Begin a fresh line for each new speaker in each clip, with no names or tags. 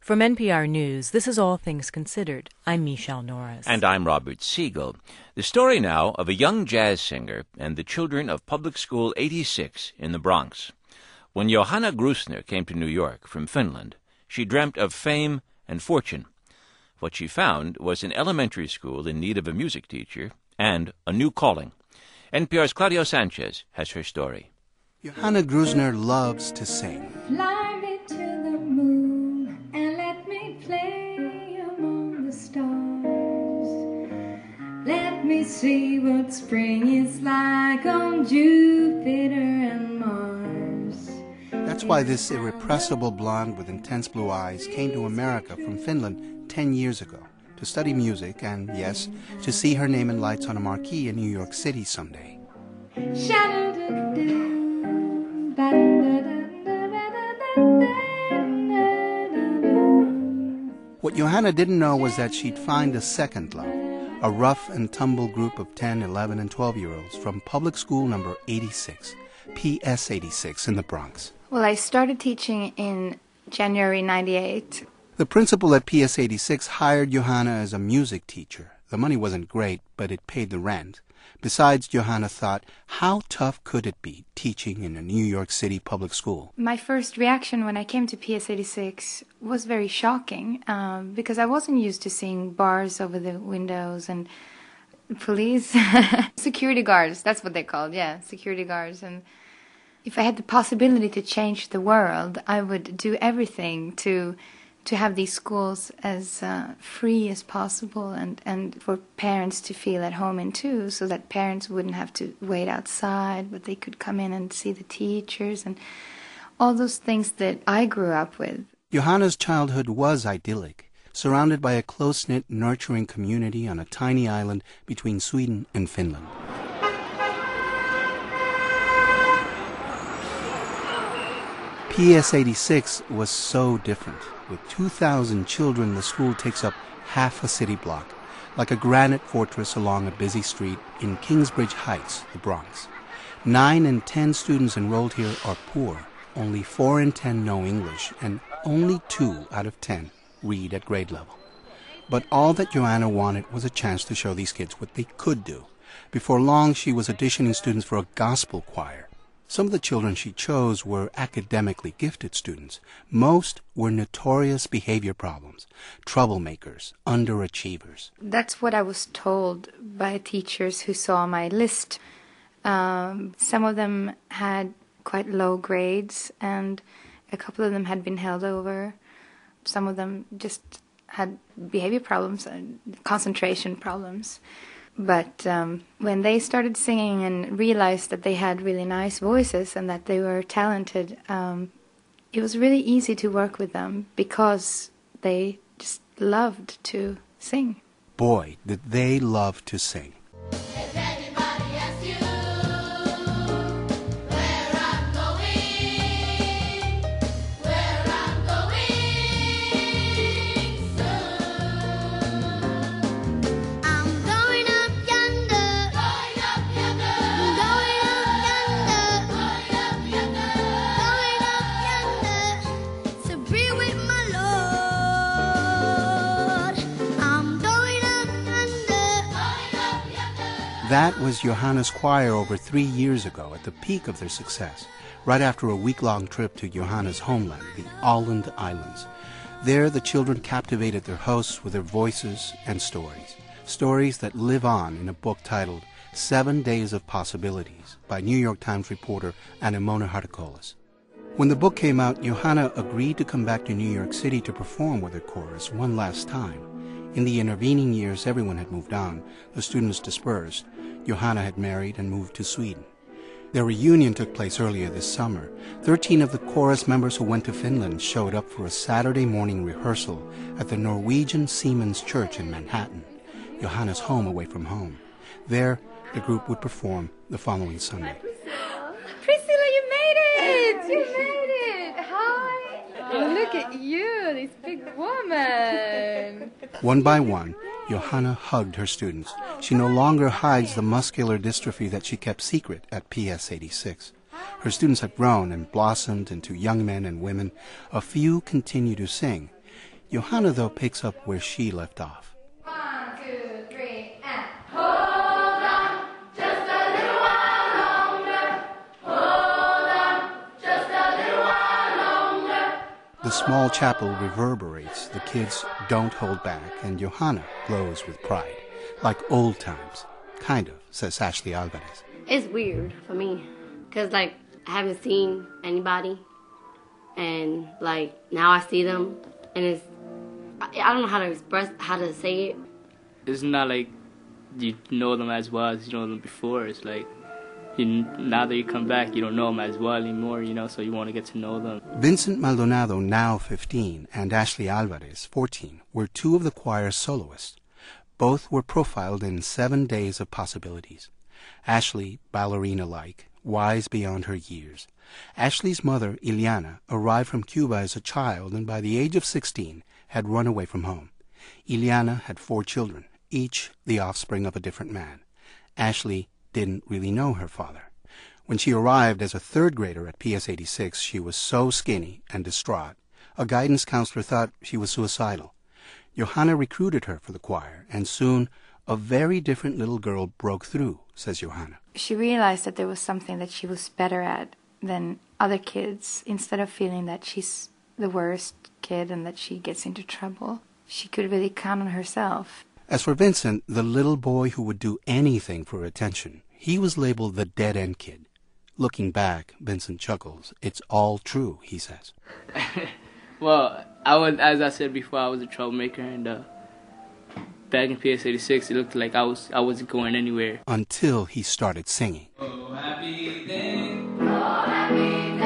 From NPR News, this is All Things Considered. I'm Michelle Norris.
And I'm Robert Siegel. The story now of a young jazz singer and the children of Public School 86 in the Bronx. When Johanna Grusner came to New York from Finland, she dreamt of fame and fortune. What she found was an elementary school in need of a music teacher and a new calling. NPR's Claudio Sanchez has her story.
Johanna Grusner loves to sing.
Fly me to the moon and let me play among the stars. Let me see what spring is like on Jupiter and Mars.
That's why this irrepressible blonde with intense blue eyes came to America from Finland 10 years ago to study music and, yes, to see her name in lights on a marquee in New York City someday. What Johanna didn't know was that she'd find a second love, a rough and tumble group of 10, 11, and 12-year-olds from public school number 86, PS 86 in the Bronx.
Well, I started teaching in January 98.
The principal at PS 86 hired Johanna as a music teacher. The money wasn't great, but it paid the rent. Besides, Johanna thought, how tough could it be teaching in a New York City public school?
My first reaction when I came to PS 86 was very shocking because I wasn't used to seeing bars over the windows and police, security guards, that's what they're called, yeah, security guards. And if I had the possibility to change the world, I would do everything to have these schools as free as possible and for parents to feel at home in too, so that parents wouldn't have to wait outside, but they could come in and see the teachers and all those things that I grew up with.
Johanna's childhood was idyllic, surrounded by a close-knit, nurturing community on a tiny island between Sweden and Finland. PS 86 was so different. With 2,000 children, the school takes up half a city block, like a granite fortress along a busy street in Kingsbridge Heights, the Bronx. 9 in 10 students enrolled here are poor. Only 4 in 10 know English, and only 2 out of 10 read at grade level. But all that Johanna wanted was a chance to show these kids what they could do. Before long, she was auditioning students for a gospel choir. Some of the children she chose were academically gifted students. Most were notorious behavior problems, troublemakers, underachievers.
That's what I was told by teachers who saw my list. Some of them had quite low grades, and a couple of them had been held over. Some of them just had behavior problems and concentration problems. But when they started singing and realized that they had really nice voices and that they were talented, it was really easy to work with them because they just loved to sing.
Boy, did they love to sing. That was Johanna's choir over 3 years ago at the peak of their success, right after a week-long trip to Johanna's homeland, the Åland Islands. There, the children captivated their hosts with their voices and stories that live on in a book titled 7 Days of Possibilities by New York Times reporter Anemona Hartikolas. When the book came out, Johanna agreed to come back to New York City to perform with her chorus one last time. In the intervening years, everyone had moved on. The students dispersed. Johanna had married and moved to Sweden. Their reunion took place earlier this summer. 13 of the chorus members who went to Finland showed up for a Saturday morning rehearsal at the Norwegian Seamen's Church in Manhattan, Johanna's home away from home. There, the group would perform the following Sunday.
Priscilla, you made it! You made it! Hi! Look at you, this big woman!
One by one, Johanna hugged her students. She no longer hides the muscular dystrophy that she kept secret at PS 86. Her students have grown and blossomed into young men and women. A few continue to sing. Johanna, though, picks up where she left off.
1, 2, 3, and hold on, just a little while longer. Hold on, just a little while longer.
The small chapel reverberates, the kids don't hold back, and Johanna glows with pride. Like old times. Kind of, says Ashley Alvarez.
It's weird for me, because, like, I haven't seen anybody, and, like, now I see them, and it's, I don't know how to say it.
It's not like you know them as well as you know them before. It's like, now that you come back, you don't know them as well anymore, so you want to get to know them.
Vincent Maldonado, now 15, and Ashley Alvarez, 14, were two of the choir's soloists. Both were profiled in 7 Days of Possibilities. Ashley, ballerina-like, wise beyond her years. Ashley's mother, Ileana, arrived from Cuba as a child and by the age of 16 had run away from home. Ileana had 4 children, each the offspring of a different man. Ashley didn't really know her father. When she arrived as a 3rd grader at PS 86, she was so skinny and distraught. A guidance counselor thought she was suicidal. Johanna recruited her for the choir, and soon a very different little girl broke through, says Johanna.
She realized that there was something that she was better at than other kids. Instead of feeling that she's the worst kid and that she gets into trouble, she could really count on herself.
As for Vincent, the little boy who would do anything for attention, he was labeled the dead-end kid. Looking back, Vincent chuckles. It's all true, he says.
Well, as I said before, I was a troublemaker, and back in PS 86, it looked like I wasn't going anywhere.
Until he started singing.
Oh, happy day.
Oh, happy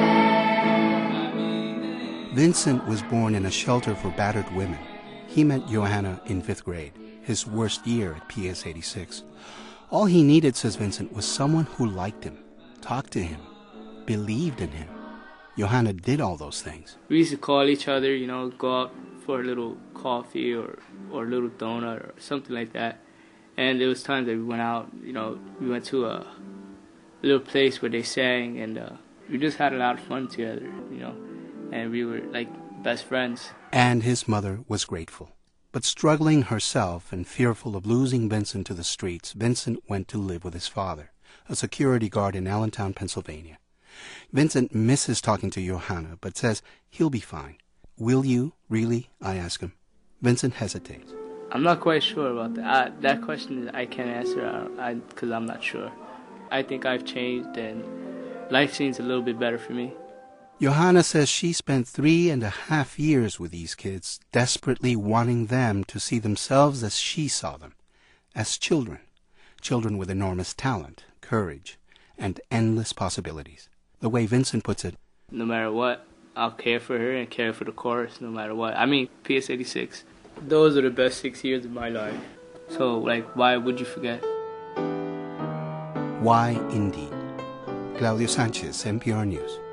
day.
Vincent was born in a shelter for battered women. He met Johanna in 5th grade, his worst year at PS 86. All he needed, says Vincent, was someone who liked him, talked to him, believed in him. Johanna did all those things.
We used to call each other, go out for a little coffee or a little donut or something like that. And there was times that we went out, we went to a little place where they sang, and we just had a lot of fun together, and we were like best friends.
And his mother was grateful. But struggling herself and fearful of losing Vincent to the streets, Vincent went to live with his father, a security guard in Allentown, Pennsylvania. Vincent misses talking to Johanna, but says he'll be fine. Will you, really? I ask him. Vincent hesitates.
I'm not quite sure about that. That question I can't answer because I'm not sure. I think I've changed and life seems a little bit better for me.
Johanna says she spent 3.5 years with these kids, desperately wanting them to see themselves as she saw them, as children. Children with enormous talent, courage, and endless possibilities. The way Vincent puts it,
no matter what, I'll care for her and care for the chorus no matter what. I mean, PS 86, those are the best 6 years of my life. So, why would you forget?
Why indeed? Claudio Sanchez, NPR News.